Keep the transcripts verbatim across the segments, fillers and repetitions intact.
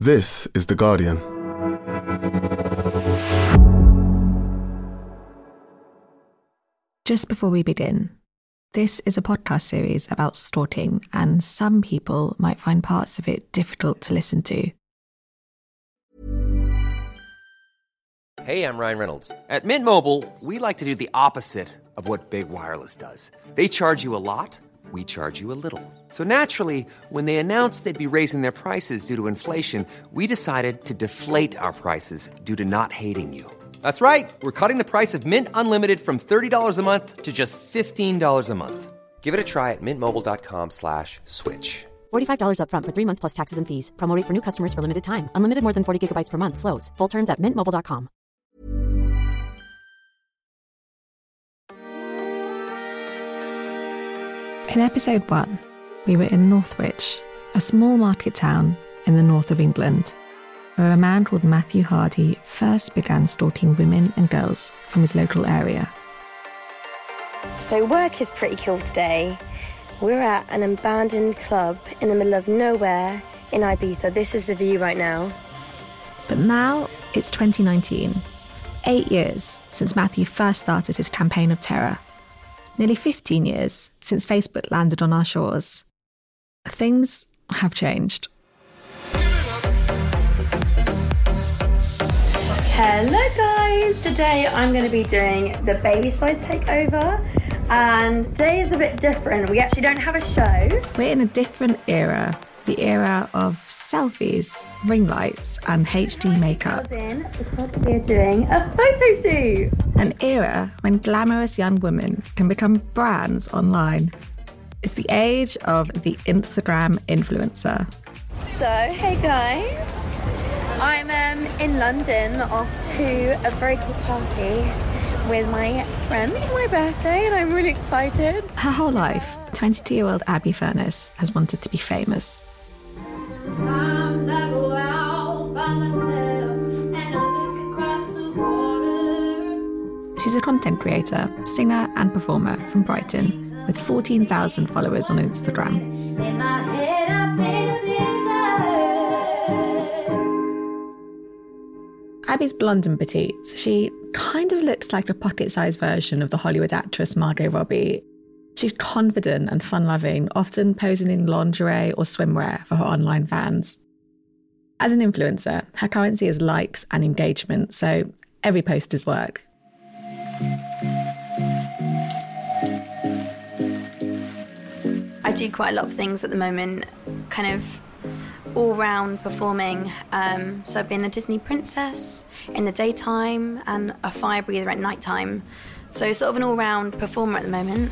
This is The Guardian. Just before we begin, this is a podcast series about stalking, and some people might find parts of it difficult to listen to. Hey, I'm Ryan Reynolds. At Mint Mobile, we like to do the opposite of what Big Wireless does. They charge you a lot, we charge you a little. So naturally, when they announced they'd be raising their prices due to inflation, we decided to deflate our prices due to not hating you. That's right. We're cutting the price of Mint Unlimited from thirty dollars a month to just fifteen dollars a month. Give it a try at mintmobile.com slash switch. forty-five dollars up front for three months plus taxes and fees. Promo rate for new customers for limited time. Unlimited more than forty gigabytes per month. Slows full terms at mint mobile dot com. In episode one, we were in Northwich, a small market town in the north of England, where a man called Matthew Hardy first began stalking women and girls from his local area. So work is pretty cool today. We're at an abandoned club in the middle of nowhere in Ibiza. This is the view right now. But now it's twenty nineteen, eight years since Matthew first started his campaign of terror. Nearly fifteen years since Facebook landed on our shores. Things have changed. Hello guys! Today I'm going to be doing the Baby Spice takeover, and today is a bit different. We actually don't have a show. We're in a different era, the era of selfies, ring lights and H D makeup. In because we're doing a photo shoot. An era when glamorous young women can become brands online. It's the age of the Instagram influencer. So, hey guys. I'm um, in London off to a very cool party with my friends for my birthday, and I'm really excited. Her whole life, twenty-two-year-old Abby Furness has wanted to be famous. Sometimes I go out by myself and I look across the water. She's a content creator, singer and performer from Brighton with fourteen thousand followers on Instagram. In my head I paint a picture. Abby's blonde and petite. She kind of looks like a pocket-sized version of the Hollywood actress Margot Robbie. She's confident and fun-loving, often posing in lingerie or swimwear for her online fans. As an influencer, her currency is likes and engagement, so every post is work. I do quite a lot of things at the moment, kind of all-round performing. Um, so I've been a Disney princess in the daytime and a fire breather at nighttime. So sort of an all-round performer at the moment.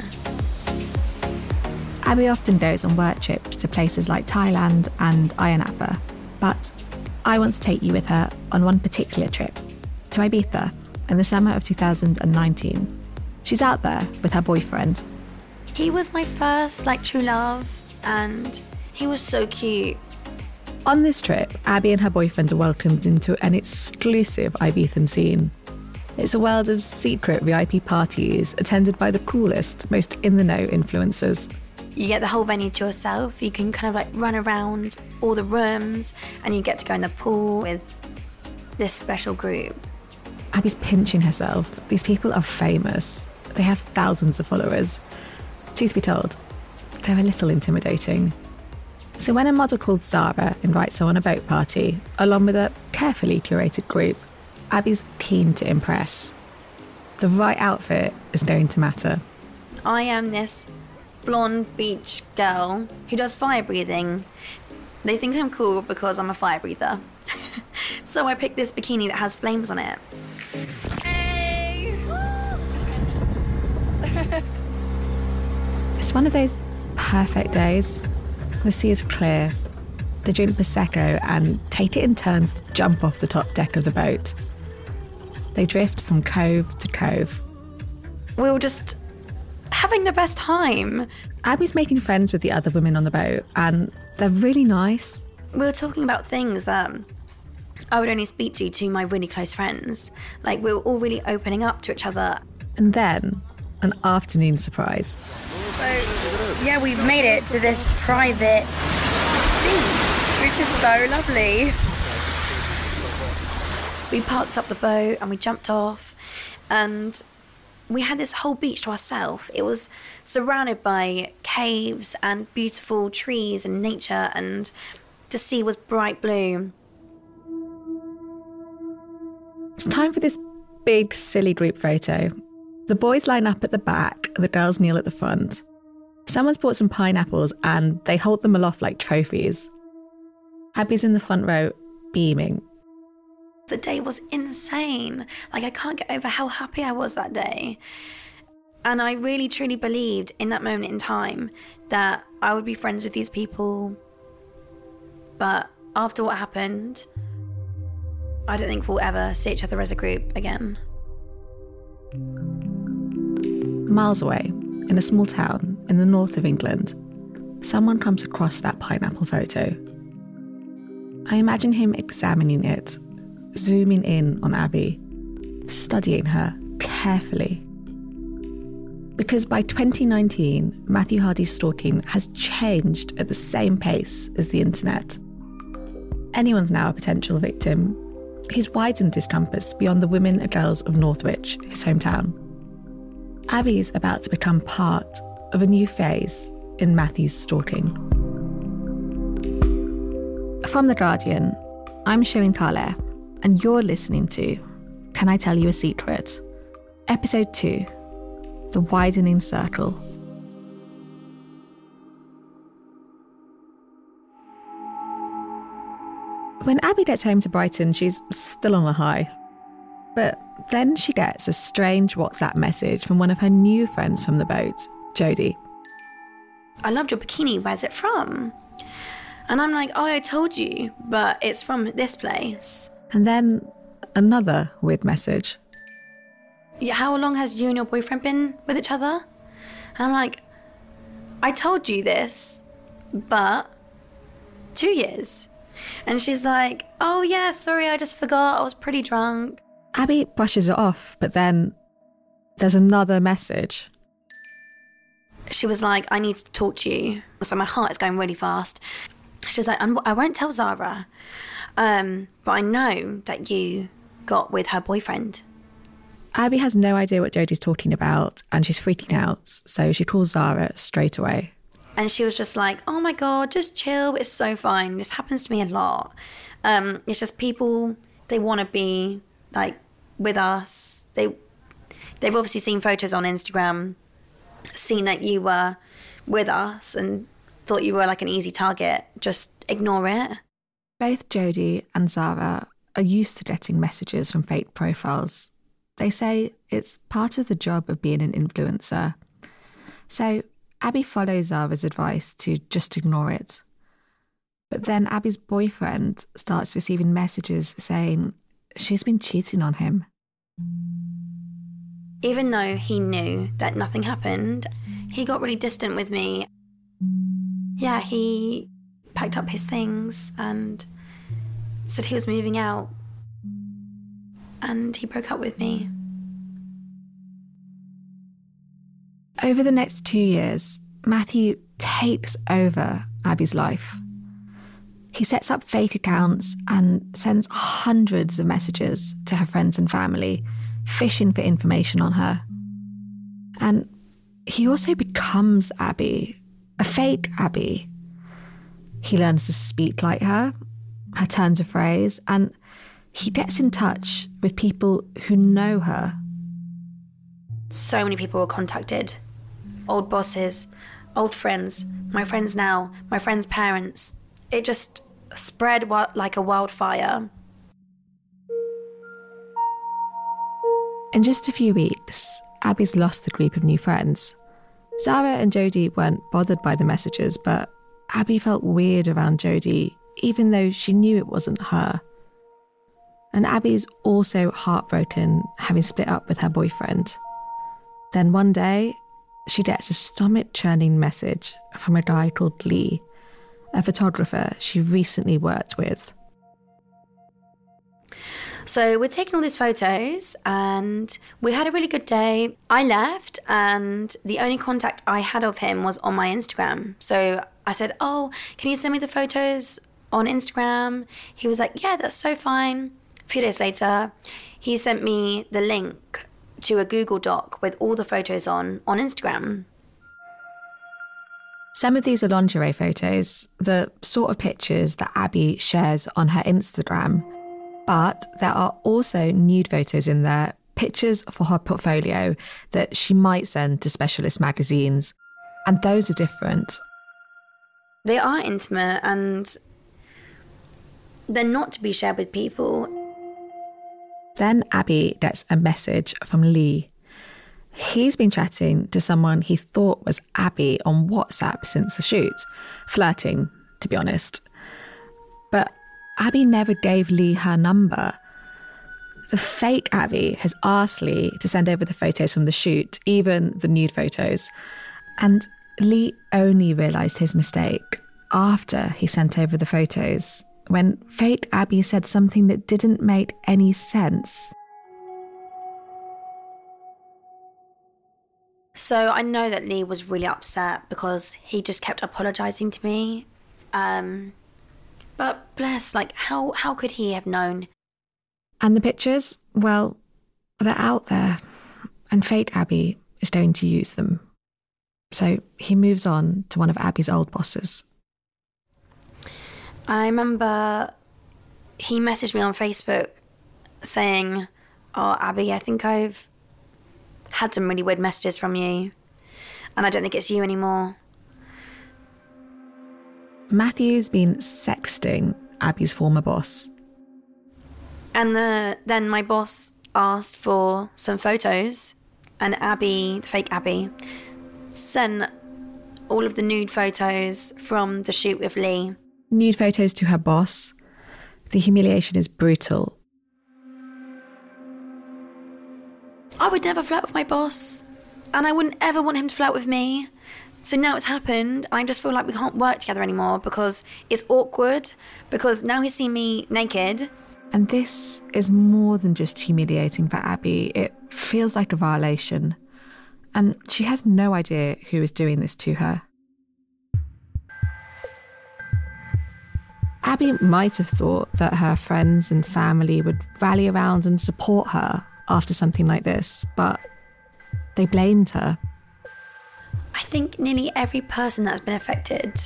Abby often goes on work trips to places like Thailand and Ayia Napa, but I want to take you with her on one particular trip, to Ibiza, in the summer of two thousand nineteen. She's out there with her boyfriend. He was my first, like, true love, and he was so cute. On this trip, Abby and her boyfriend are welcomed into an exclusive Ibizan scene. It's a world of secret V I P parties attended by the coolest, most in-the-know influencers. You get the whole venue to yourself. You can kind of like run around all the rooms, and you get to go in the pool with this special group. Abby's pinching herself. These people are famous. They have thousands of followers. Truth be told, they're a little intimidating. So when a model called Zara invites her on a boat party, along with a carefully curated group, Abby's keen to impress. The right outfit is going to matter. I am this blonde beach girl who does fire breathing. They think I'm cool because I'm a fire breather. So I picked this bikini that has flames on it. Hey! It's one of those perfect days. The sea is clear. They drink Prosecco and take it in turns to jump off the top deck of the boat. They drift from cove to cove. We were just having the best time. Abby's making friends with the other women on the boat, and they're really nice. We were talking about things that I would only speak to to my really close friends. Like, we were all really opening up to each other. And then, an afternoon surprise. So, yeah, we've made it to this private beach, which is so lovely. We parked up the boat and we jumped off, and we had this whole beach to ourselves. It was surrounded by caves and beautiful trees and nature, and the sea was bright blue. It's time for this big, silly group photo. The boys line up at the back, the girls kneel at the front. Someone's bought some pineapples and they hold them aloft like trophies. Abby's in the front row, beaming. The day was insane. Like, I can't get over how happy I was that day. And I really, truly believed in that moment in time that I would be friends with these people. But after what happened, I don't think we'll ever see each other as a group again. Miles away, in a small town in the north of England, someone comes across that pineapple photo. I imagine him examining it, zooming in on Abby, studying her carefully. Because by twenty nineteen, Matthew Hardy's stalking has changed at the same pace as the internet. Anyone's now a potential victim. He's widened his compass beyond the women and girls of Northwich, his hometown. Abby's about to become part of a new phase in Matthew's stalking. From The Guardian, I'm Shireen Carlaire, and you're listening to Can I Tell You a Secret? Episode two, The Widening Circle. When Abby gets home to Brighton, she's still on a high. But then she gets a strange WhatsApp message from one of her new friends from the boat, Jodie. I loved your bikini, where's it from? And I'm like, oh, I told you, but it's from this place. And then another weird message. Yeah, how long has you and your boyfriend been with each other? And I'm like, I told you this, but two years. And she's like, oh yeah, sorry, I just forgot, I was pretty drunk. Abby brushes it off, but then there's another message. She was like, I need to talk to you. So my heart is going really fast. She's like, I won't tell Zara, um, but I know that you got with her boyfriend. Abby has no idea what Jodie's talking about, and she's freaking out, so she calls Zara straight away. And she was just like, oh my God, just chill, it's so fine. This happens to me a lot. Um, it's just people, they want to be like with us. They, they've obviously seen photos on Instagram, seen that you were with us and thought you were like an easy target. Just ignore it. Both Jodie and Zara are used to getting messages from fake profiles. They say it's part of the job of being an influencer. So Abby follows Zara's advice to just ignore it. But then Abby's boyfriend starts receiving messages saying she's been cheating on him. Even though he knew that nothing happened, he got really distant with me. Yeah, he packed up his things and said he was moving out. And he broke up with me. Over the next two years, Matthew takes over Abby's life. He sets up fake accounts and sends hundreds of messages to her friends and family, fishing for information on her. And he also becomes Abby, a fake Abby. He learns to speak like her, her turns of phrase, and he gets in touch with people who know her. So many people were contacted. Old bosses, old friends, my friends now, my friends' parents. It just spread like a wildfire. In just a few weeks, Abby's lost the group of new friends. Zara and Jodie weren't bothered by the messages, but Abby felt weird around Jodie, even though she knew it wasn't her. And Abby's also heartbroken, having split up with her boyfriend. Then one day, she gets a stomach-churning message from a guy called Lee, a photographer she recently worked with. So we're taking all these photos and we had a really good day. I left and the only contact I had of him was on my Instagram. So I said, oh, can you send me the photos on Instagram? He was like, yeah, that's so fine. A few days later, he sent me the link to a Google Doc with all the photos on on Instagram. Some of these are lingerie photos, the sort of pictures that Abi shares on her Instagram. But there are also nude photos in there, pictures for her portfolio that she might send to specialist magazines. And those are different. They are intimate and they're not to be shared with people. Then Abi gets a message from Lee. He's been chatting to someone he thought was Abi on WhatsApp since the shoot, flirting, to be honest. But Abi never gave Lee her number. The fake Abi has asked Lee to send over the photos from the shoot, even the nude photos. And Lee only realised his mistake after he sent over the photos, when fake Abi said something that didn't make any sense. So I know that Lee was really upset because he just kept apologising to me. Um, but bless, like, how, how could he have known? And the pictures, well, they're out there, and fake Abi is going to use them. So he moves on to one of Abi's old bosses. I remember he messaged me on Facebook saying, "Oh, Abi, I think I've had some really weird messages from you, and I don't think it's you anymore." Matthew's been sexting Abi's former boss. And the, then my boss asked for some photos, and Abi, the fake Abi, sent all of the nude photos from the shoot with Lee. Nude photos to her boss. The humiliation is brutal. I would never flirt with my boss, and I wouldn't ever want him to flirt with me. So now it's happened, and I just feel like we can't work together anymore because it's awkward, because now he's seen me naked. And this is more than just humiliating for Abi. It feels like a violation. And she has no idea who is doing this to her. Abi might have thought that her friends and family would rally around and support her after something like this, but they blamed her. I think nearly every person that's been affected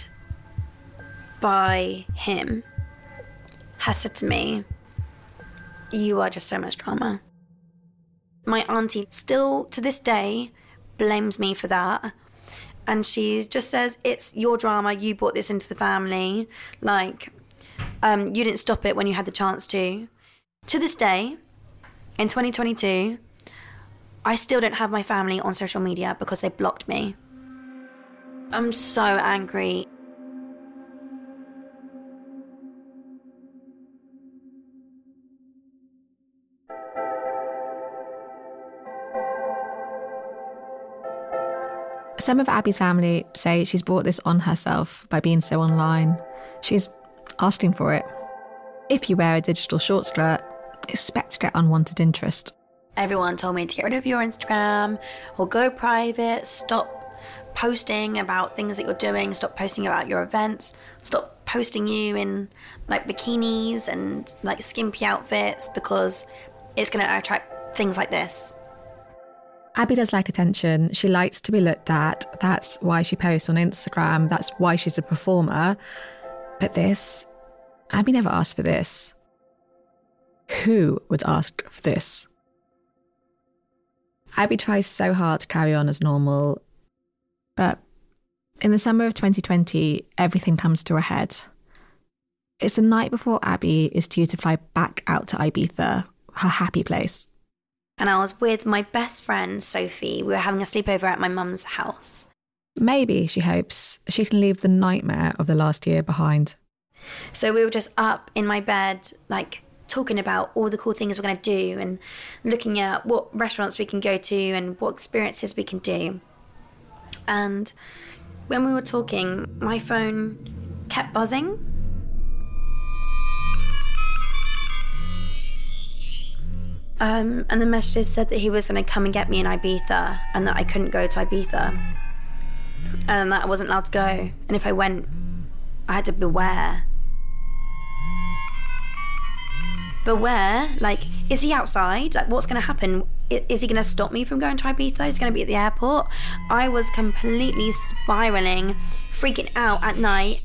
by him has said to me, "You are just so much drama." My auntie still, to this day, blames me for that. And she just says, "It's your drama, you brought this into the family. Like, um, you didn't stop it when you had the chance to." To this day, in twenty twenty-two, I still don't have my family on social media because they blocked me. I'm so angry. Some of Abi's family say she's brought this on herself by being so online. She's asking for it. If you wear a digital short skirt, expect to get unwanted interest. Everyone told me to get rid of your Instagram or go private, stop posting about things that you're doing, stop posting about your events, stop posting you in like bikinis and like skimpy outfits because it's going to attract things like this. Abi does like attention. She likes to be looked at. That's why she posts on Instagram. That's why she's a performer. But this, Abi never asked for this. Who would ask for this? Abi tries so hard to carry on as normal. But in the summer of twenty twenty, everything comes to a head. It's the night before Abi is due to fly back out to Ibiza, her happy place. And I was with my best friend, Sophie. We were having a sleepover at my mum's house. Maybe, she hopes, she can leave the nightmare of the last year behind. So we were just up in my bed, like, talking about all the cool things we're going to do and looking at what restaurants we can go to and what experiences we can do. And when we were talking, my phone kept buzzing. Um, and the messages said that he was going to come and get me in Ibiza and that I couldn't go to Ibiza and that I wasn't allowed to go. And if I went, I had to beware. beware, like, is he outside? Like, what's going to happen? Is he going to stop me from going to Ibiza? Is he going to be at the airport? I was completely spiraling, freaking out at night.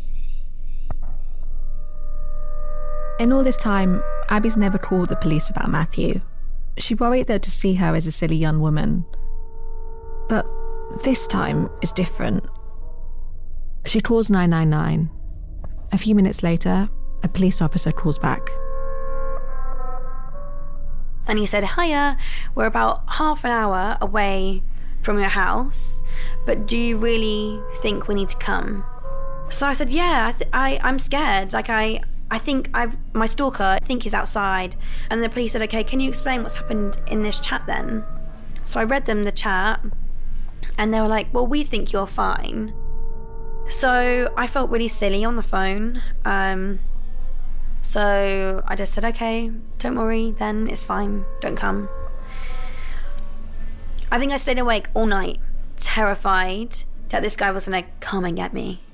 In all this time, Abby's never called the police about Matthew. She worried they'd just see her as a silly young woman. But this time is different. She calls nine nine nine. A few minutes later, a police officer calls back. And he said, hiya, we're about half an hour away from your house, but do you really think we need to come? So I said, yeah, I th- I, I'm scared. Like, I, I think I've, my stalker, I think he's outside. And the police said, okay, can you explain what's happened in this chat then? So I read them the chat, and they were like, well, we think you're fine. So I felt really silly on the phone. Um, so I just said, okay, don't worry then, it's fine, don't come. I think I stayed awake all night, terrified that this guy was going to come and get me.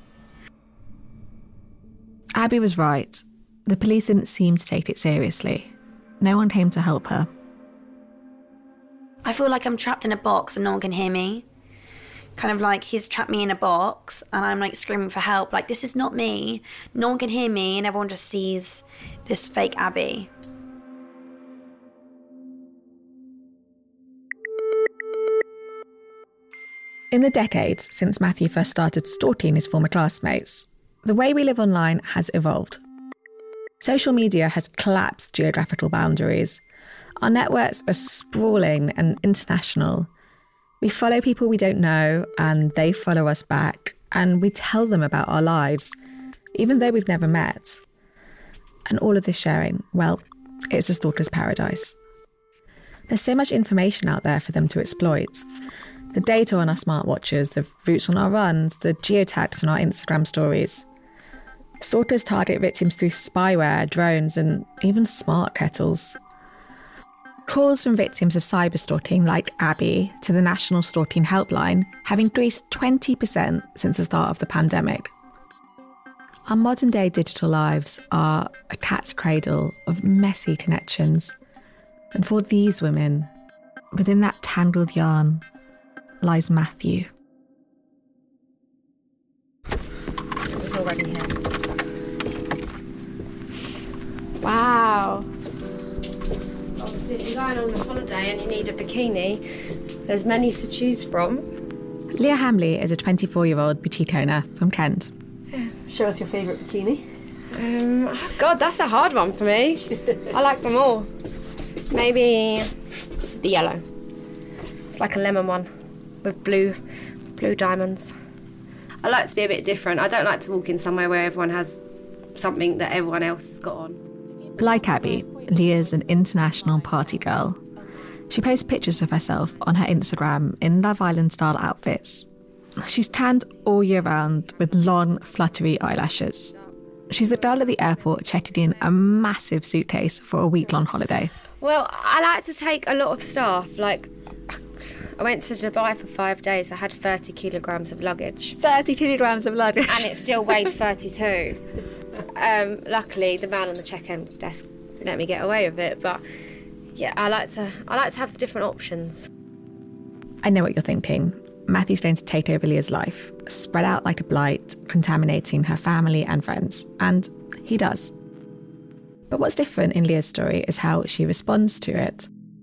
Abby was right. The police didn't seem to take it seriously. No one came to help her. I feel like I'm trapped in a box and no one can hear me. Kind of like he's trapped me in a box and I'm like screaming for help. Like, this is not me. No one can hear me and everyone just sees this fake Abby. In the decades since Matthew first started stalking his former classmates, the way we live online has evolved. Social media has collapsed geographical boundaries. Our networks are sprawling and international. We follow people we don't know and they follow us back, and we tell them about our lives, even though we've never met. And all of this sharing, well, it's a stalker's paradise. There's so much information out there for them to exploit. The data on our smartwatches, the routes on our runs, the geotags on our Instagram stories. Stalkers target victims through spyware, drones, and even smart kettles. Calls from victims of cyberstalking like Abby to the National Stalking Helpline have increased twenty percent since the start of the pandemic. Our modern-day digital lives are a cat's cradle of messy connections. And for these women, within that tangled yarn lies Matthew. It was already here. Wow. Obviously, if you're going on a holiday and you need a bikini, there's many to choose from. Leah Hamley is a twenty-four-year-old boutique owner from Kent. Show us your favourite bikini. Um, God, that's a hard one for me. I like them all. Maybe the yellow. It's like a lemon one with blue, blue diamonds. I like to be a bit different. I don't like to walk in somewhere where everyone has something that everyone else has got on. Like Abby, Leah's an international party girl. She posts pictures of herself on her Instagram in Love Island-style outfits. She's tanned all year round with long, fluttery eyelashes. She's the girl at the airport checking in a massive suitcase for a week-long holiday. Well, I like to take a lot of stuff. Like, I went to Dubai for five days. I had thirty kilograms of luggage. thirty kilograms of luggage. And it still weighed thirty-two. Um, luckily, the man on the check-in desk let me get away with it. But yeah, I like to. I like to have different options. I know what you're thinking. Matthew's going to take over Leah's life, spread out like a blight, contaminating her family and friends. And he does. But what's different in Leah's story is how she responds to it.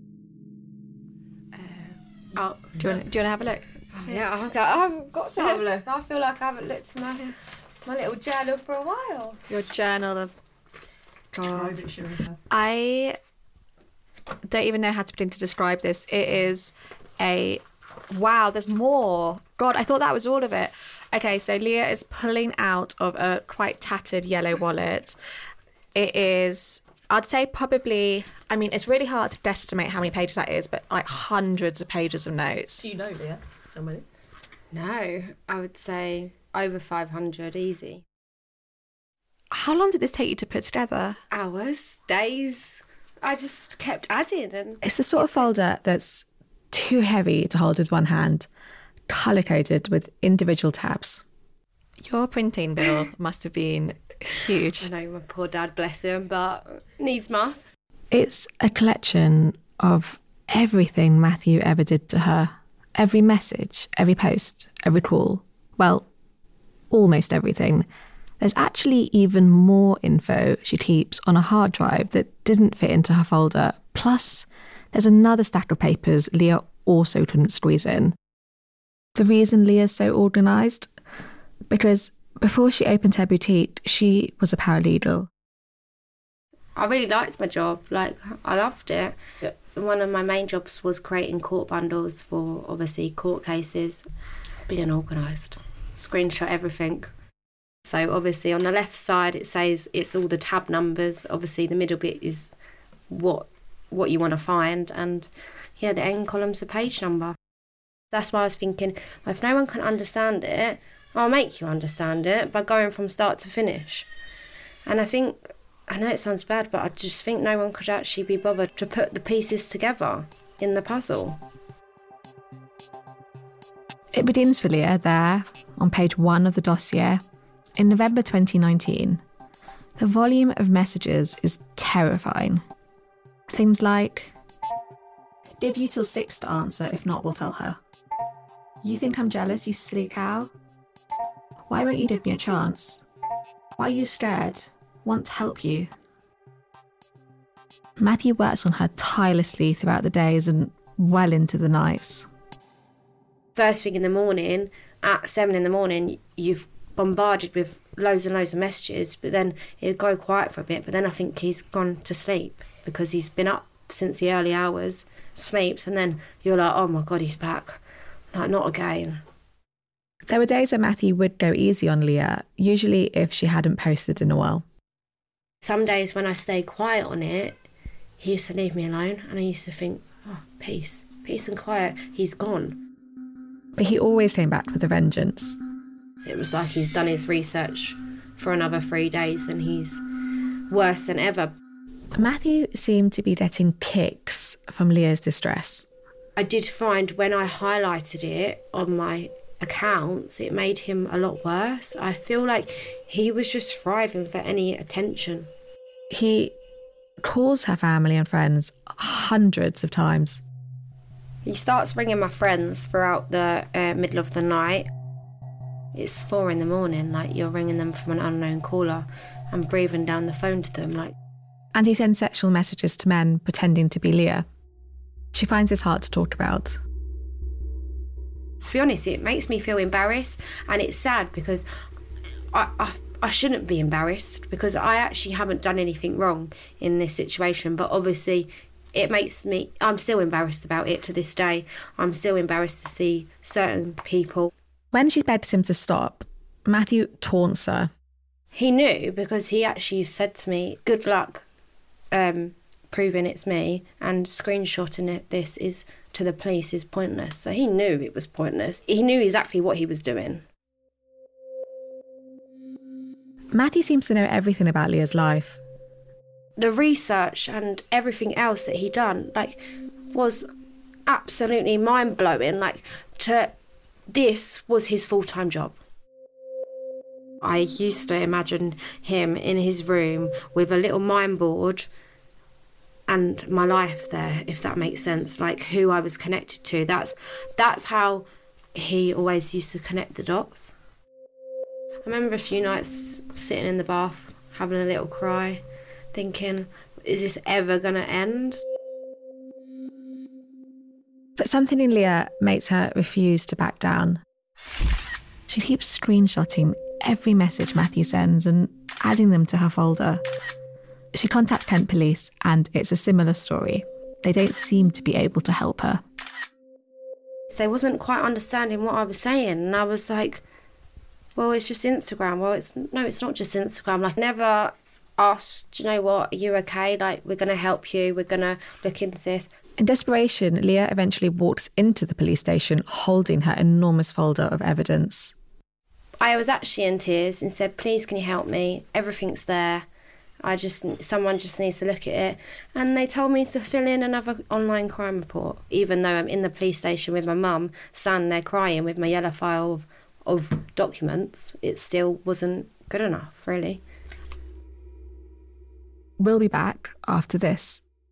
Uh, oh, do you want? Do you want to have a look? Oh, yeah, I've got, I've got to have a look. I feel like I haven't looked at my my little journal for a while. Your journal of God. I don't even know how to begin to describe this. It is a wow. There's more. God, I thought that was all of it. Okay, so Leah is pulling out of a quite tattered yellow wallet. It is, I'd say probably, I mean, it's really hard to guesstimate how many pages that is, but like hundreds of pages of notes. Do you know, Leah? How many? No, I would say over five hundred, easy. How long did this take you to put together? Hours, days. I just kept adding. And it's the sort of folder that's too heavy to hold with one hand, colour-coded with individual tabs. Your printing bill must have been huge. I know, my poor dad, bless him, but needs must. It's a collection of everything Matthew ever did to her. Every message, every post, every call. Well, almost everything. There's actually even more info she keeps on a hard drive that didn't fit into her folder. Plus, there's another stack of papers Leah also couldn't squeeze in. The reason Leah's so organised? Because before she opened her boutique, she was a paralegal. I really liked my job. Like, I loved it. One of my main jobs was creating court bundles for, obviously, court cases. Being organised. Screenshot everything. So, obviously, on the left side, it says it's all the tab numbers. Obviously, the middle bit is what what you want to find. And, yeah, the end column's the page number. That's why I was thinking, well, if no one can understand it, I'll make you understand it by going from start to finish. And I think... I know it sounds bad, but I just think no one could actually be bothered to put the pieces together in the puzzle. It begins for Leah there, on page one of the dossier, in November twenty nineteen. The volume of messages is terrifying. Things like, give you till six to answer, if not, we'll tell her. You think I'm jealous, you silly cow? Why won't you give me a chance? Why are you scared? Want to help you. Matthew works on her tirelessly throughout the days and well into the nights. First thing in the morning, at seven in the morning, you've bombarded with loads and loads of messages, but then he'll go quiet for a bit, but then I think he's gone to sleep because he's been up since the early hours, sleeps, and then you're like, oh my God, he's back. Like, not again. There were days where Matthew would go easy on Leah, usually if she hadn't posted in a while. Some days when I stayed quiet on it, he used to leave me alone, and I used to think, oh, peace, peace and quiet, he's gone. But he always came back with a vengeance. It was like he's done his research for another three days and he's worse than ever. Matthew seemed to be getting kicks from Leah's distress. I did find when I highlighted it on my accounts, it made him a lot worse. I feel like he was just thriving for any attention. He calls her family and friends hundreds of times. He starts ringing my friends throughout the uh, middle of the night. It's four in the morning, like you're ringing them from an unknown caller and breathing down the phone to them. like. And he sends sexual messages to men pretending to be Leah. She finds this hard to talk about. To be honest, it makes me feel embarrassed, and it's sad because I, I I shouldn't be embarrassed because I actually haven't done anything wrong in this situation, but obviously it makes me, I'm still embarrassed about it to this day. I'm still embarrassed to see certain people. When she begs him to stop, Matthew taunts her. He knew because he actually said to me, good luck um, proving it's me, and screenshotting it, this is to the police is pointless. So he knew it was pointless. He knew exactly what he was doing. Matthew seems to know everything about Leah's life. The research and everything else that he done, like, was absolutely mind-blowing. Like, to this was his full-time job. I used to imagine him in his room with a little mime board and my life there, if that makes sense, like who I was connected to. That's that's how he always used to connect the dots. I remember a few nights sitting in the bath, having a little cry, thinking, is this ever going to end? But something in Leah makes her refuse to back down. She keeps screenshotting every message Matthew sends and adding them to her folder. She contacts Kent Police and it's a similar story. They don't seem to be able to help her. They wasn't quite understanding what I was saying, and I was like, well, it's just Instagram. Well, it's no, it's not just Instagram. Like, never asked, do you know what, are you okay? Like, we're going to help you. We're going to look into this. In desperation, Leah eventually walks into the police station holding her enormous folder of evidence. I was actually in tears and said, please, can you help me? Everything's there. I just, someone just needs to look at it. And they told me to fill in another online crime report. Even though I'm in the police station with my mum, standing there crying with my yellow file of, of documents, it still wasn't good enough, really. We'll be back after this.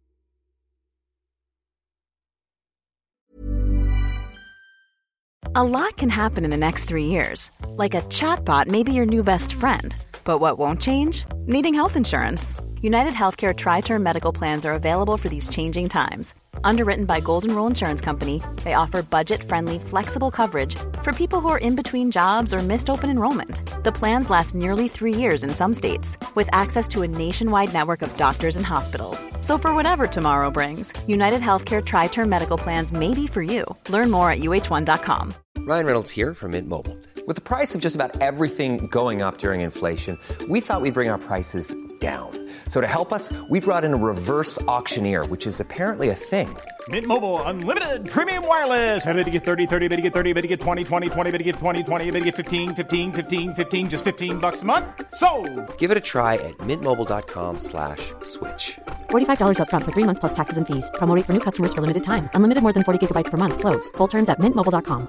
A lot can happen in the next three years. Like a chatbot may be your new best friend. But what won't change? Needing health insurance. United Healthcare Tri-Term Medical Plans are available for these changing times. Underwritten by Golden Rule Insurance Company, they offer budget-friendly, flexible coverage for people who are in between jobs or missed open enrollment. The plans last nearly three years in some states, with access to a nationwide network of doctors and hospitals. So for whatever tomorrow brings, United Healthcare Tri-Term Medical Plans may be for you. Learn more at U H one dot com. Ryan Reynolds here from Mint Mobile. With the price of just about everything going up during inflation, we thought we'd bring our prices down. So to help us, we brought in a reverse auctioneer, which is apparently a thing. Mint Mobile Unlimited Premium Wireless. How to get thirty, thirty, how to get thirty, how to get twenty, twenty, twenty, how to get twenty, twenty, how to get fifteen, fifteen, fifteen, fifteen, just fifteen bucks a month? Sold! Give it a try at mintmobile.com slash switch. forty-five dollars up front for three months plus taxes and fees. Promo rate for new customers for limited time. Unlimited more than forty gigabytes per month. Slows full terms at mint mobile dot com.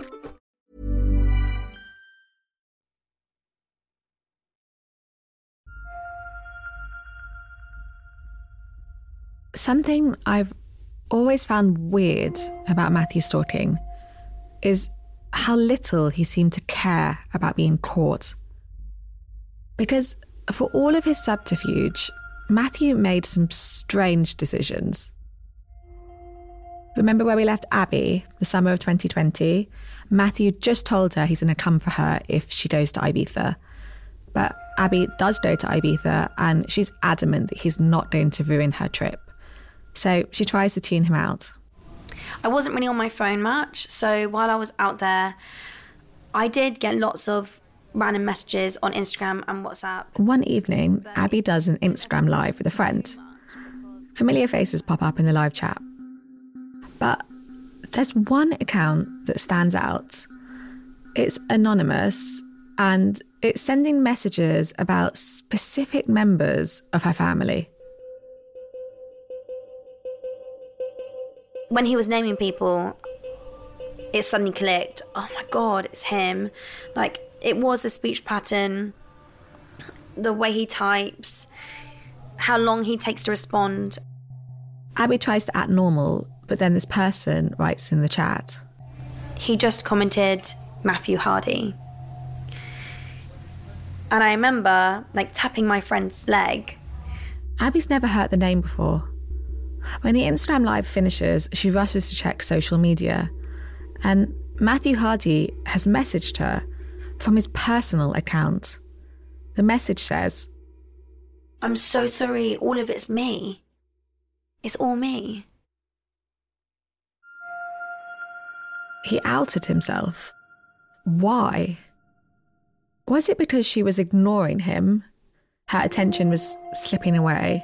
Something I've always found weird about Matthew stalking is how little he seemed to care about being caught. Because for all of his subterfuge, Matthew made some strange decisions. Remember where we left Abby, the summer of twenty twenty? Matthew just told her he's going to come for her if she goes to Ibiza. But Abby does go to Ibiza and she's adamant that he's not going to ruin her trip. So she tries to tune him out. I wasn't really on my phone much, so while I was out there, I did get lots of random messages on Instagram and WhatsApp. One evening, Abby does an Instagram live with a friend. Familiar faces pop up in the live chat. But there's one account that stands out. It's anonymous, and it's sending messages about specific members of her family. When he was naming people, it suddenly clicked. Oh my God, it's him. Like, it was the speech pattern, the way he types, how long he takes to respond. Abby tries to act normal, but then this person writes in the chat. He just commented Matthew Hardy. And I remember, like, tapping my friend's leg. Abby's never heard the name before. When the Instagram live finishes, she rushes to check social media. And Matthew Hardy has messaged her from his personal account. The message says, I'm so sorry, all of it's me. It's all me. He outed himself. Why? Was it because she was ignoring him? Her attention was slipping away?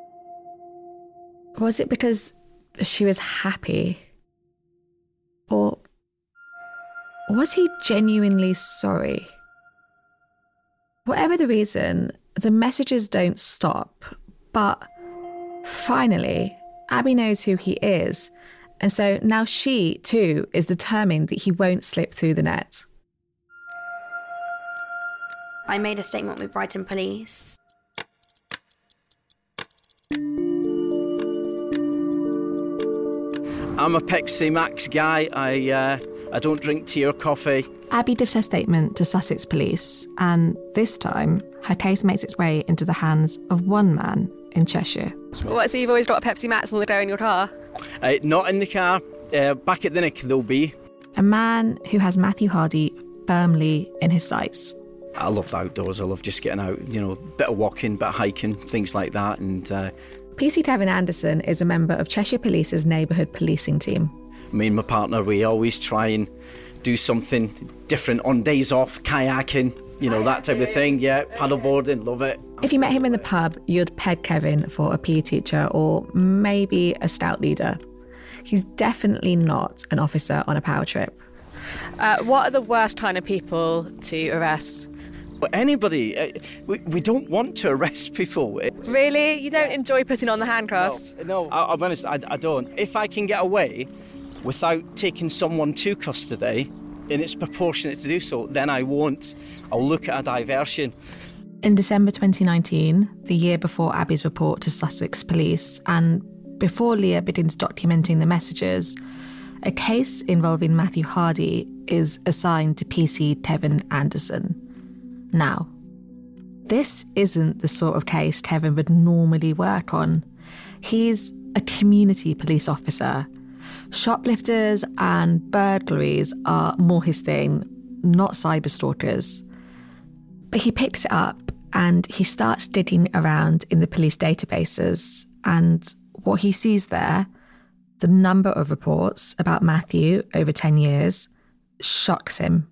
Was it because she was happy? Or was he genuinely sorry? Whatever the reason, the messages don't stop. But finally, Abby knows who he is. And so now she, too, is determined that he won't slip through the net. I made a statement with Brighton Police. I'm a Pepsi Max guy. I uh, I don't drink tea or coffee. Abby gives her statement to Sussex Police, and this time, her case makes its way into the hands of one man in Cheshire. What, so you've always got a Pepsi Max on the go in your car? Uh, not in the car. Uh, back at the Nick, they'll be. A man who has Matthew Hardy firmly in his sights. I love the outdoors. I love just getting out, you know, bit of walking, bit of hiking, things like that. And uh, P C Kevin Anderson is a member of Cheshire Police's neighbourhood policing team. Me and my partner, we always try and do something different on days off, kayaking, you know, that type of thing. Yeah, paddleboarding, love it. If you met him in the pub, you'd peg Kevin for a P E teacher or maybe a scout leader. He's definitely not an officer on a power trip. Uh, what are the worst kind of people to arrest? But anybody, uh, we, we don't want to arrest people. Really? You don't enjoy putting on the handcuffs? No, no I, I'll be honest, I, I don't. If I can get away without taking someone to custody, and it's proportionate to do so, then I won't. I'll look at a diversion. In December twenty nineteen, the year before Abby's report to Sussex Police, and before Leah begins documenting the messages, a case involving Matthew Hardy is assigned to P C Tevin Anderson. Now, this isn't the sort of case Tevin would normally work on. He's a community police officer. Shoplifters and burglaries are more his thing, not cyber stalkers. But he picks it up and he starts digging around in the police databases, and what he sees there, the number of reports about Matthew over ten years, shocks him.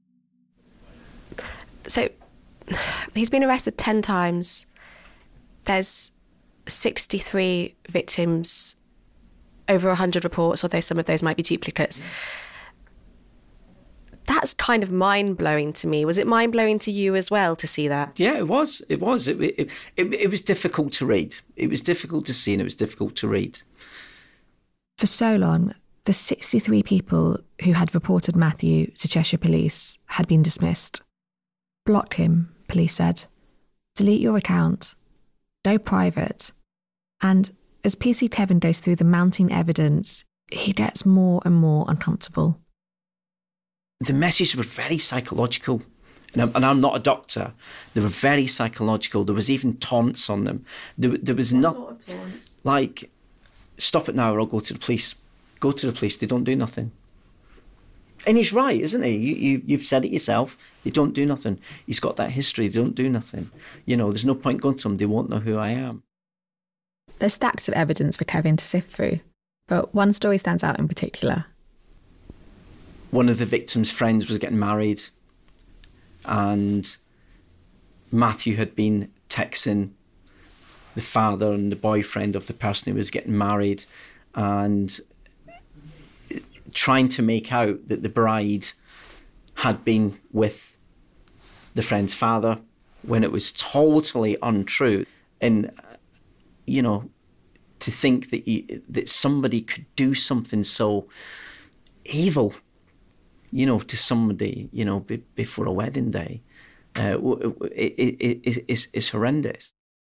So, he's been arrested ten times. There's sixty-three victims, over one hundred reports, although some of those might be duplicates. That's kind of mind-blowing to me. Was it mind-blowing to you as well to see that? Yeah, it was. It was. It, it, it, it was difficult to read. It was difficult to see and it was difficult to read. For so long, the sixty-three people who had reported Matthew to Cheshire Police had been dismissed. Block him, police said. Delete your account. Go private. And as P C Tevin goes through the mounting evidence, he gets more and more uncomfortable. The messages were very psychological. And I'm, and I'm not a doctor. They were very psychological. There was even taunts on them. There, there was What not sort of taunts? like, stop it now or I'll go to the police. Go to the police. They don't do nothing. And he's right, isn't he? You, you, you've said it yourself. They don't do nothing. He's got that history. They don't do nothing. You know, there's no point going to them. They won't know who I am. There's stacks of evidence for Kevin to sift through, but one story stands out in particular. One of the victim's friends was getting married and Matthew had been texting the father and the boyfriend of the person who was getting married and trying to make out that the bride had been with the friend's father when it was totally untrue. And, you know, to think that you, that somebody could do something so evil, you know, to somebody, you know, be, before a wedding day, uh, it, it, it, it's, it's horrendous.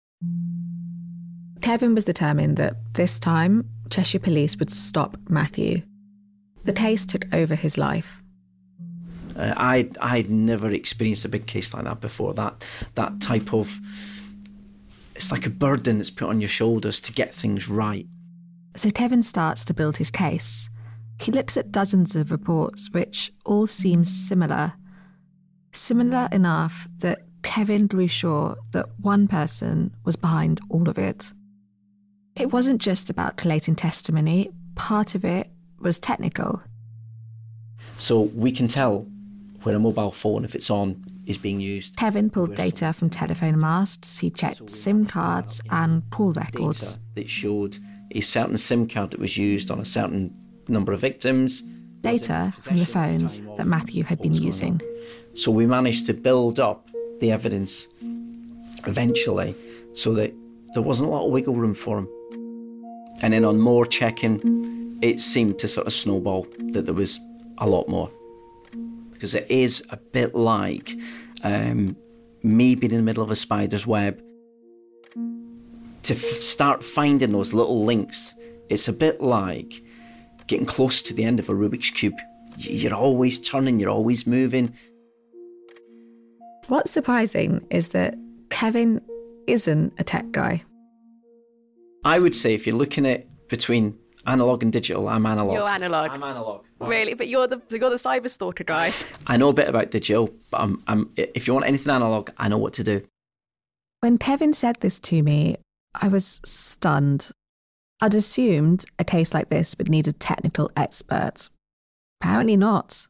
Kevin was determined that this time Cheshire Police would stop Matthew. The case took over his life. Uh, I I'd never experienced a big case like that before. That that type of, it's like a burden that's put on your shoulders to get things right. So Kevin starts to build his case. He looks at dozens of reports which all seem similar. Similar enough that Kevin grew sure that one person was behind all of it. It wasn't just about collating testimony. Part of it was technical. So we can tell when a mobile phone, if it's on, is being used. Kevin pulled data from telephone masts. He checked SIM cards and call records. Data that showed a certain SIM card that was used on a certain number of victims. Data from the phones that Matthew had been using. So we managed to build up the evidence eventually so that there wasn't a lot of wiggle room for him. And then on more checking, it seemed to sort of snowball that there was a lot more. Because it is a bit like um, me being in the middle of a spider's web. To f- start finding those little links, it's a bit like getting close to the end of a Rubik's Cube. You're always turning, you're always moving. What's surprising is that Kevin isn't a tech guy. I would say if you're looking at between analog and digital, I'm analog. You're analog. I'm analog. Really? But you're the you're the cyber stalker guy. I know a bit about digital, but I'm, I'm, if you want anything analog, I know what to do. When Kevin said this to me, I was stunned. I'd assumed a case like this would need a technical expert. Apparently not.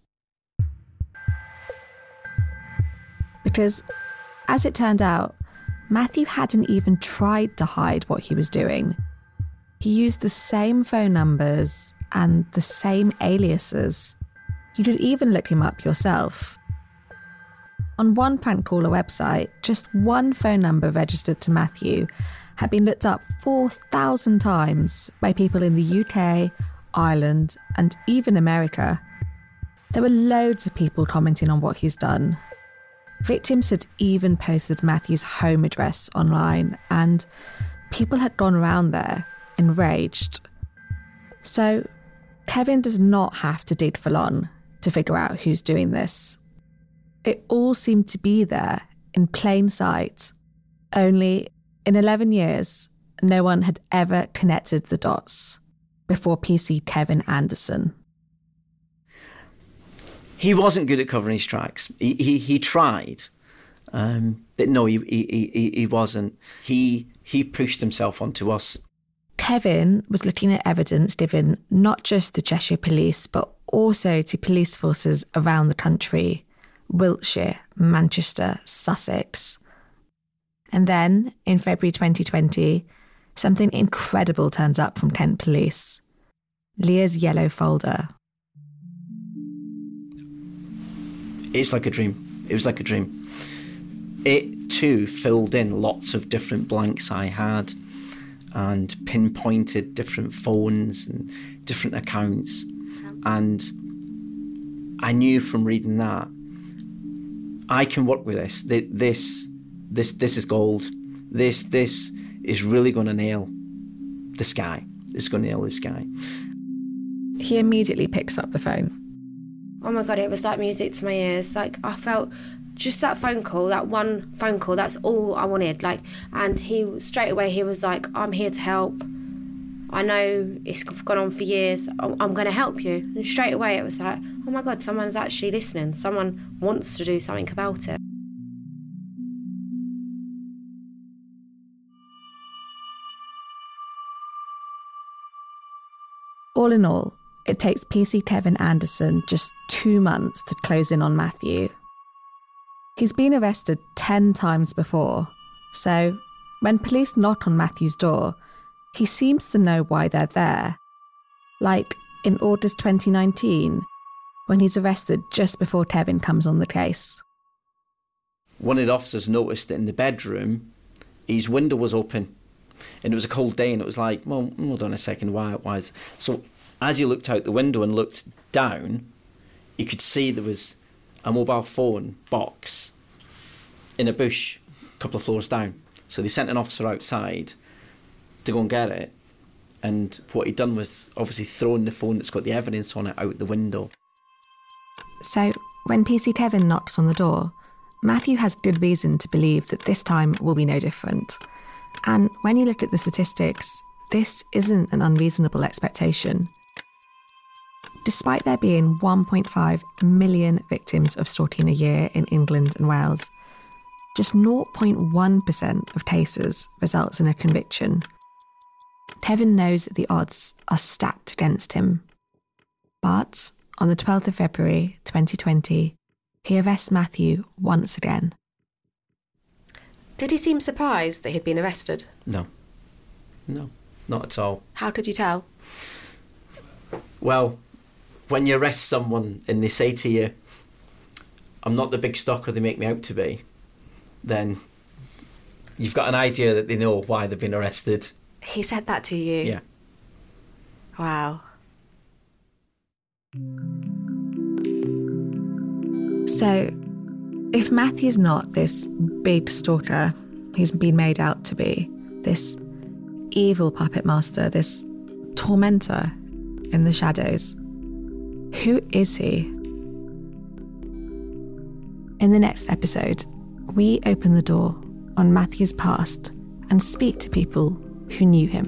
Because, as it turned out, Matthew hadn't even tried to hide what he was doing. He used the same phone numbers and the same aliases. You could even look him up yourself. On one prank caller website, just one phone number registered to Matthew had been looked up four thousand times by people in the U K, Ireland, and even America. There were loads of people commenting on what he's done. Victims had even posted Matthew's home address online, and people had gone around there, enraged. So, Kevin does not have to dig full on. to figure out who's doing this. It all seemed to be there in plain sight. Only in eleven years, no one had ever connected the dots before P C Kevin Anderson. He wasn't good at covering his tracks. He he, he tried, um, but no, he, he he he wasn't. He he pushed himself onto us. Kevin was looking at evidence given not just to Cheshire Police, but also to police forces around the country: Wiltshire, Manchester, Sussex. And then, in February twenty twenty, something incredible turns up from Kent Police. Leah's yellow folder. It's like a dream. It was like a dream. It, too, filled in lots of different blanks I had and pinpointed different phones and different accounts. And I knew from reading that, I can work with this. This, this, this is gold. This, this is really going to nail the sky. It's going to nail the sky. He immediately picks up the phone. Oh my God, it was like music to my ears. Like, I felt just that phone call, that one phone call, that's all I wanted. Like, and he, straight away, he was like, I'm here to help. I know it's gone on for years. I'm, I'm going to help you. And straight away, it was like, oh my God, someone's actually listening. Someone wants to do something about it. All in all, it takes P C Kevin Anderson just two months to close in on Matthew. He's been arrested ten times before, so when police knock on Matthew's door, he seems to know why they're there. Like in August twenty nineteen, when he's arrested just before Kevin comes on the case. One of the officers noticed that in the bedroom, his window was open. And it was a cold day, and it was like, well, hold on a second, why? why is... So as he looked out the window and looked down, you could see there was a mobile phone box in a bush a couple of floors down. So they sent an officer outside to go and get it. And what he'd done was obviously thrown the phone that's got the evidence on it out the window. So when P C Kevin knocks on the door, Matthew has good reason to believe that this time will be no different. And when you look at the statistics, this isn't an unreasonable expectation. Despite there being one point five million victims of stalking a year in England and Wales, just zero point one percent of cases results in a conviction. Kevin knows that the odds are stacked against him. But on the twelfth of February twenty twenty, he arrests Matthew once again. Did he seem surprised that he'd been arrested? No. No, not at all. How could you tell? Well, when you arrest someone and they say to you, I'm not the big stalker they make me out to be, then you've got an idea that they know why they've been arrested. He said that to you? Yeah. Wow. So, if Matthew's not this big stalker he's been made out to be, this evil puppet master, this tormentor in the shadows, who is he? In the next episode, we open the door on Matthew's past and speak to people who knew him.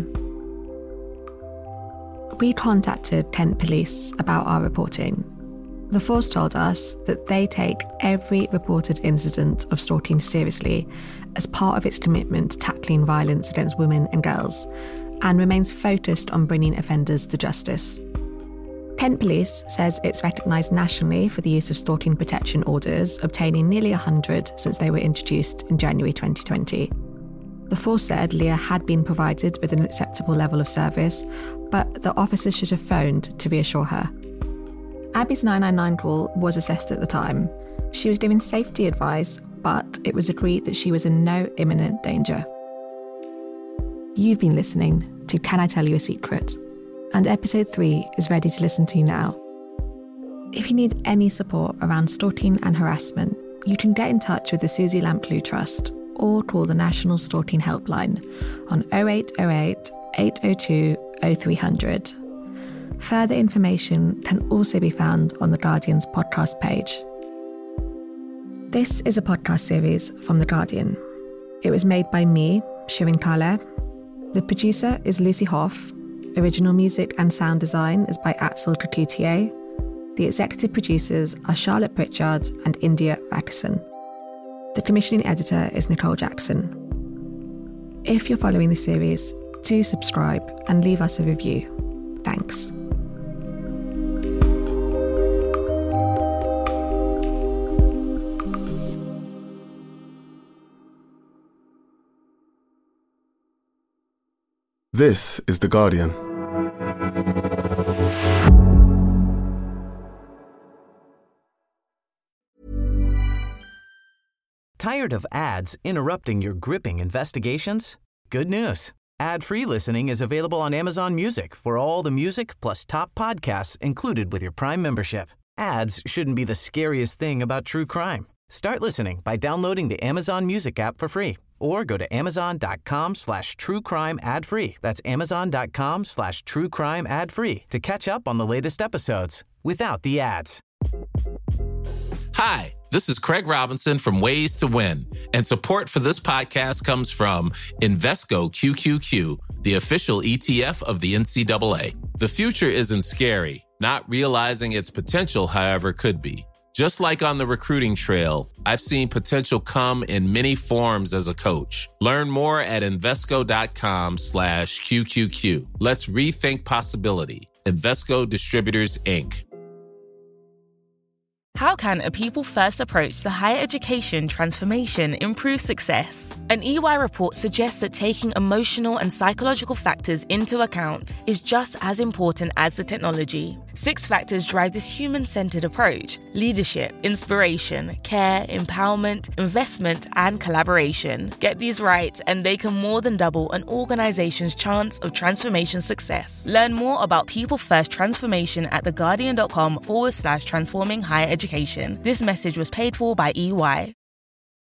We contacted Kent Police about our reporting. The force told us that they take every reported incident of stalking seriously as part of its commitment to tackling violence against women and girls, and remains focused on bringing offenders to justice. Kent Police says it's recognised nationally for the use of stalking protection orders, obtaining nearly one hundred since they were introduced in January twenty twenty. The force said Leah had been provided with an acceptable level of service, but the officers should have phoned to reassure her. Abby's nine nine nine call was assessed at the time. She was given safety advice, but it was agreed that she was in no imminent danger. You've been listening to Can I Tell You a Secret? And episode three is ready to listen to now. If you need any support around stalking and harassment, you can get in touch with the Susie Lamplugh Trust or call the National Stalking Helpline on oh eight oh eight, eight oh two, oh three hundred. Further information can also be found on The Guardian's podcast page. This is a podcast series from The Guardian. It was made by me, Shirin Khaleh. The producer is Lucy Hoff. Original music and sound design is by Axel Coutier. The executive producers are Charlotte Pritchard and India Rackison. The commissioning editor is Nicole Jackson. If you're following the series, do subscribe and leave us a review. Thanks. This is The Guardian. Tired of ads interrupting your gripping investigations? Good news. Ad-free listening is available on Amazon Music for all the music plus top podcasts included with your Prime membership. Ads shouldn't be the scariest thing about true crime. Start listening by downloading the Amazon Music app for free or go to amazon.com slash true crime ad free. That's amazon.com slash true crime ad free to catch up on the latest episodes without the ads. Hi, this is Craig Robinson from Ways to Win, and support for this podcast comes from Invesco Q Q Q, the official E T F of the N C double A. The future isn't scary. Not realizing its potential, however, could be. Just like on the recruiting trail, I've seen potential come in many forms as a coach. Learn more at Invesco.com slash QQQ. Let's rethink possibility. Invesco Distributors, Incorporated. How can a people-first approach to higher education transformation improve success? An E Y report suggests that taking emotional and psychological factors into account is just as important as the technology. Six factors drive this human-centered approach: leadership, inspiration, care, empowerment, investment, and collaboration. Get these right, and they can more than double an organization's chance of transformation success. Learn more about people-first transformation at theguardian.com forward slash transforming higher education. This message was paid for by E Y.